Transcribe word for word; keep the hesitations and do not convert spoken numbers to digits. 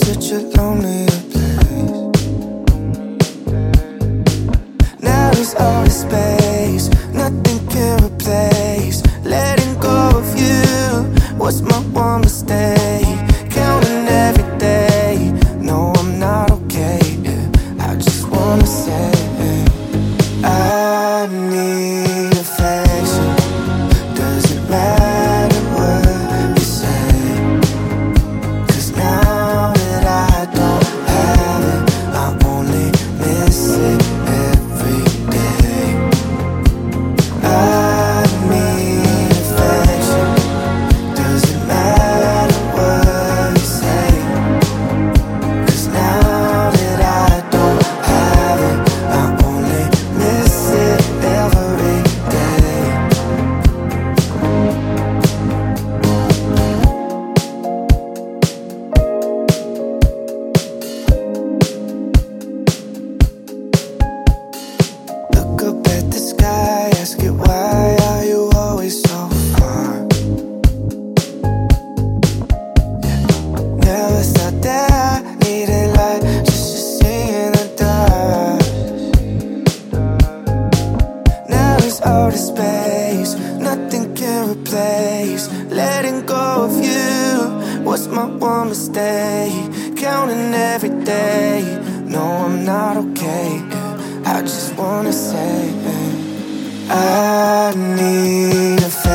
such a lonelier place. Now there's all the space, nothing can replace. Letting go of you was my one mistake. Counting every day, no, I'm not okay. I just wanna say I need affection. Doesn't matter what you say, 'cause now that I don't have it, I only miss it every day. I need affection. Doesn't matter what you say, 'cause now that I don't have it, I only miss it every day. Look up at the sky, ask it why are you always so far? Never thought that I needed light just to see in the dark. Now it's all the space, nothing can replace. Letting go of you was my one mistake. Counting every day, no, I'm not okay. I just wanna say I need a